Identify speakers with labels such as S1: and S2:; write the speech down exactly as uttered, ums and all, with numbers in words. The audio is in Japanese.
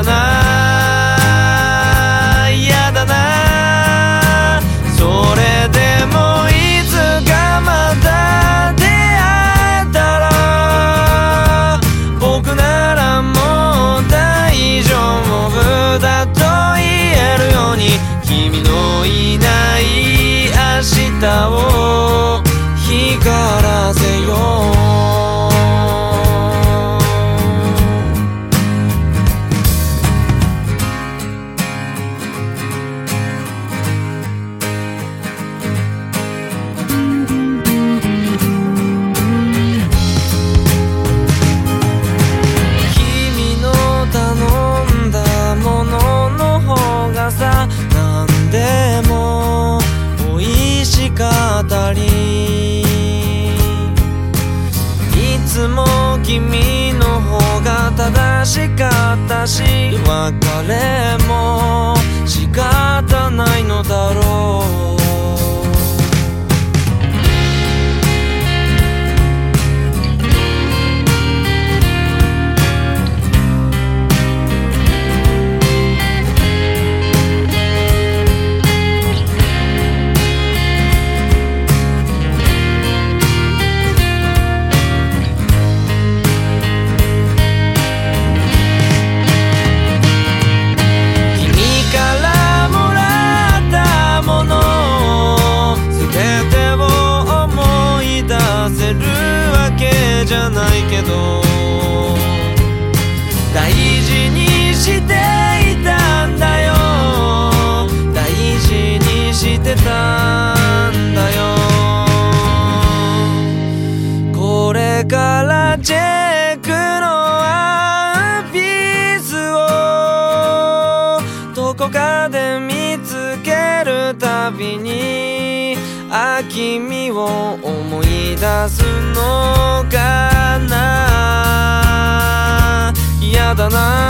S1: だなやだな。それでもいつかまた出会えたら僕ならもう大丈夫だと言えるように君のいない明日を光らせよう。いつも君の方が正しかったし別れも仕方ないのだろう。じゃないけど大事にしていたんだよ大事にしてたんだよ。これからチェックのワンピースをどこかで見つけるたびにあ君を思い出すのかな。やだな